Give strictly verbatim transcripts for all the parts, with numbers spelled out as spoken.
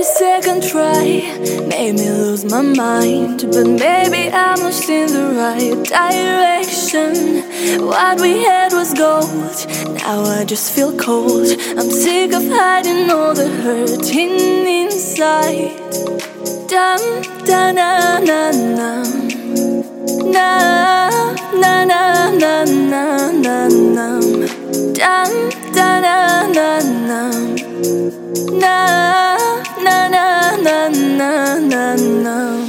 Every second try made me lose my mind, but maybe I'm lost in the right direction. What we had was gold, now I just feel cold. I'm sick of hiding all the hurting inside. Dum da na na na na na na na na na na. Dum da na na na na na na na na na na.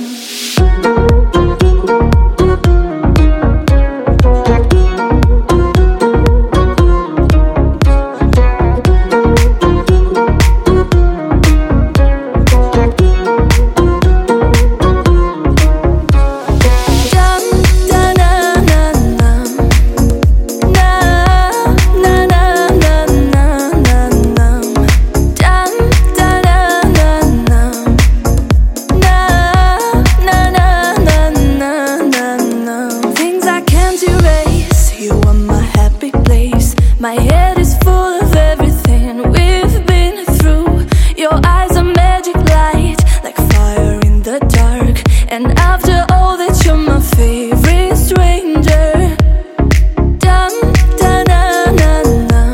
My head is full of everything we've been through. Your eyes are magic light, like fire in the dark. And after all that, you're my favorite stranger. Dum da na na na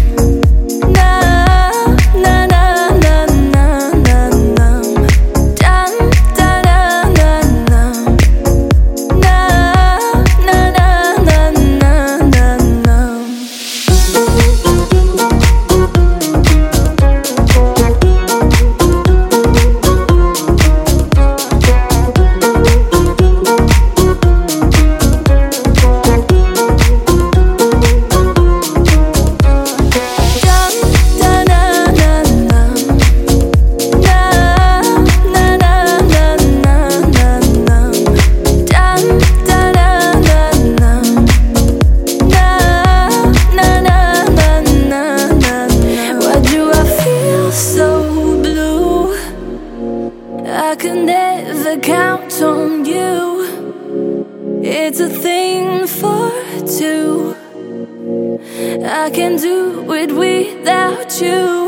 na na na na na na na. Dum da na na na na na na na na na. I could never count on you. It's a thing for two. I can't do it without you.